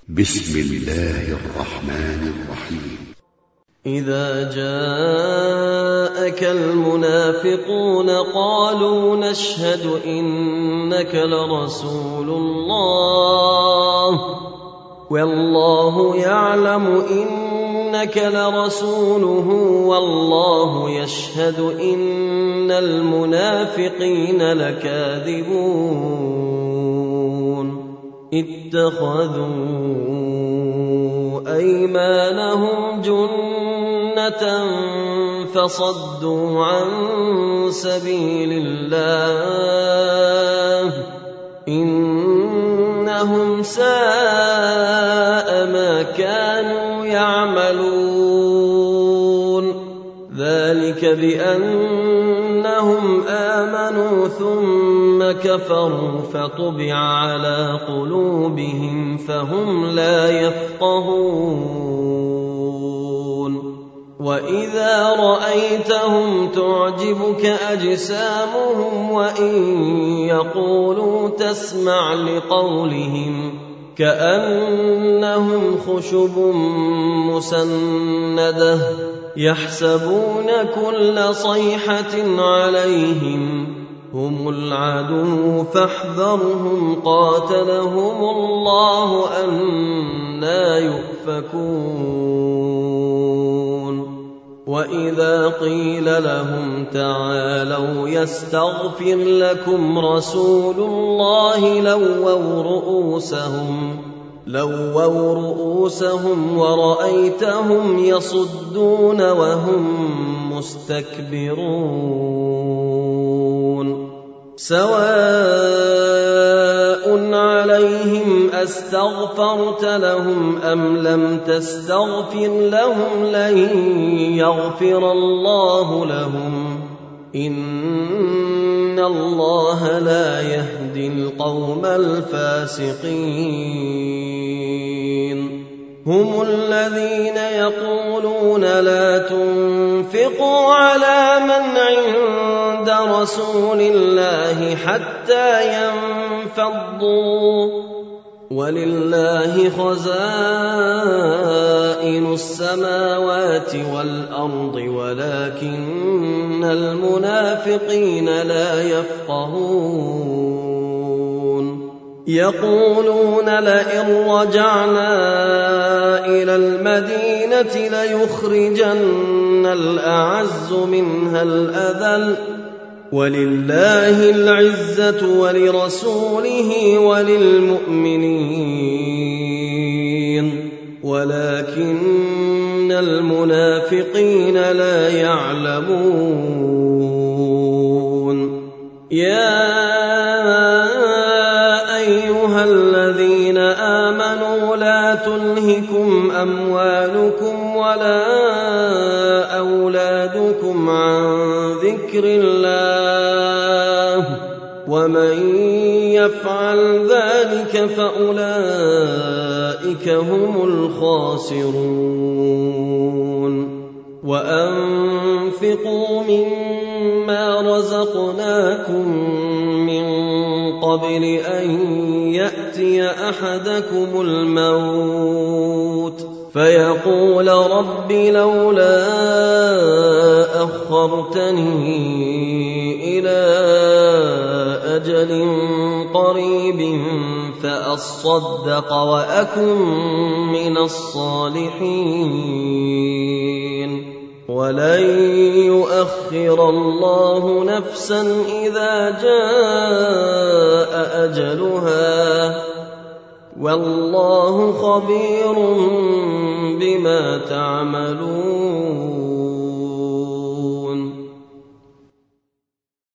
بسم الله الرحمن الرحيم. إذا جاءك المنافقون قالوا نشهد إنك لرسول الله والله يعلم إنك لرسوله والله يشهد إن المنافقين لكاذبون اتخذوا أيمانهم جنة فصدوا عن سبيل الله إنهم ساء ما كانوا يعملون ذلك بأنهم آمنوا ثم كفروا فطبع على قلوبهم فهم لا يفقهون وإذا رأيتهم تعجبك أجسامهم وإن يقولوا تسمع لقولهم كأنهم خشب مسندة يحسبون كل صيحة عليهم هم العدو فاحذرهم قاتلهم الله أنى يؤفكون وإذا قيل لهم تعالوا يستغفر لكم رسول الله لووا رؤوسهم ورأيتهم يصدون وهم مستكبرون سواء عليهم أستغفرت لهم أم لم تستغفر لهم لن يغفر الله لهم إن الله لا يهدي القوم الفاسقين هم الذين يقولون لا تنفقوا على من عند رسول الله حتى ينفضوا ولله خزائن السماوات والأرض ولكن المنافقين لا يفقهون يقولون لئن رجعنا إلى المدينة ليخرجن الأعز منها الأذل ولله العزة ولرسوله وللمؤمنين ولكن المنافقين لا يعلمون يا أيها الذين آمنوا لا تلهكم أموالكم ولا أولادكم عن ذكر الله ومن يفعل ذلك فأولئك هم الخاسرون وأنفقوا مما رزقناكم من قبل أن يأتي أحدكم الموت فيقول رب لولا أخرتني إلى أجل قريب فأصدق وأكن من الصالحين ولن يؤخر الله نفسا إذا جاء أجلها والله خبير بما تعملون